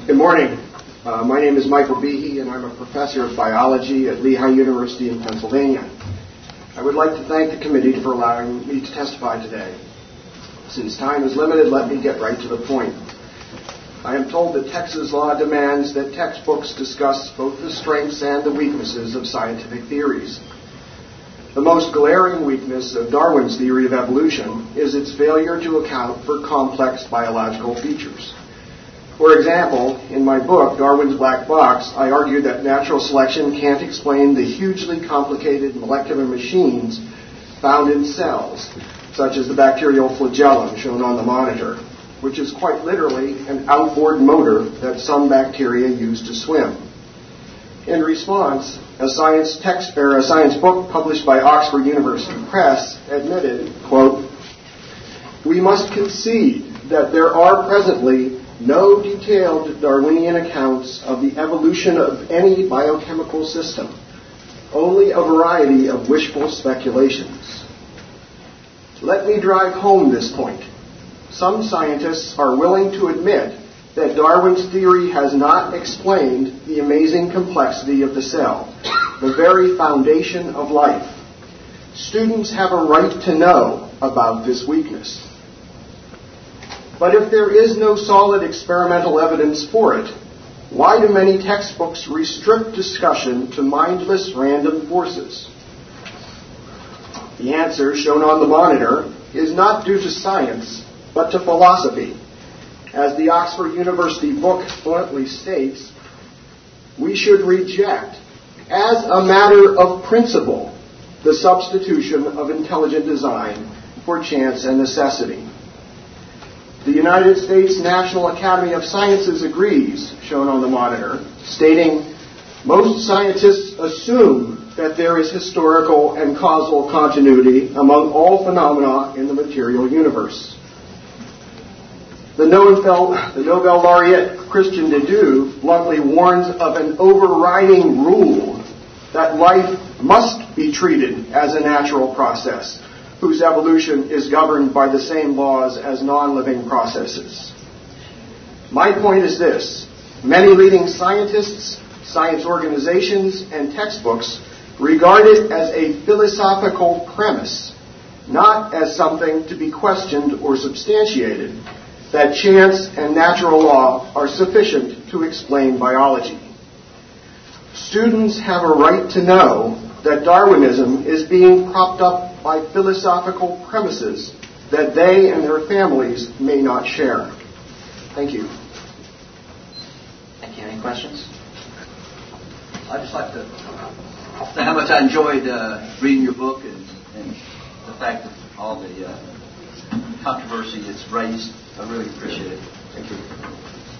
Good morning. My name is Michael Behe, and I'm a professor of biology at Lehigh University in Pennsylvania. I would like to thank the committee for allowing me to testify today. Since time is limited, let me get right to the point. I am told that Texas law demands that textbooks discuss both the strengths and the weaknesses of scientific theories. The most glaring weakness of Darwin's theory of evolution is its failure to account for complex biological features. For example, in my book, Darwin's Black Box, I argue that natural selection can't explain the hugely complicated molecular machines found in cells, such as the bacterial flagellum shown on the monitor, which is quite literally an outboard motor that some bacteria use to swim. In response, a science book published by Oxford University Press admitted, quote, "We must concede that there are presently no detailed Darwinian accounts of the evolution of any biochemical system, only a variety of wishful speculations." Let me drive home this point. Some scientists are willing to admit that Darwin's theory has not explained the amazing complexity of the cell, the very foundation of life. Students have a right to know about this weakness. But if there is no solid experimental evidence for it, why do many textbooks restrict discussion to mindless random forces? The answer, shown on the monitor, is not due to science, but to philosophy. As the Oxford University book bluntly states, we should reject, as a matter of principle, the substitution of intelligent design for chance and necessity. The United States National Academy of Sciences agrees, shown on the monitor, stating, "Most scientists assume that there is historical and causal continuity among all phenomena in the material universe." The Nobel laureate Christian de Duve bluntly warns of an overriding rule that life must be treated as a natural process, whose evolution is governed by the same laws as non-living processes. My point is this: many leading scientists, science organizations, and textbooks regard it as a philosophical premise, not as something to be questioned or substantiated, that chance and natural law are sufficient to explain biology. Students have a right to know that Darwinism is being propped up by philosophical premises that they and their families may not share. Thank you. Thank you. Any questions? I'd just like to say how much I enjoyed reading your book and the fact that all the controversy it's raised. I really appreciate it. Thank you.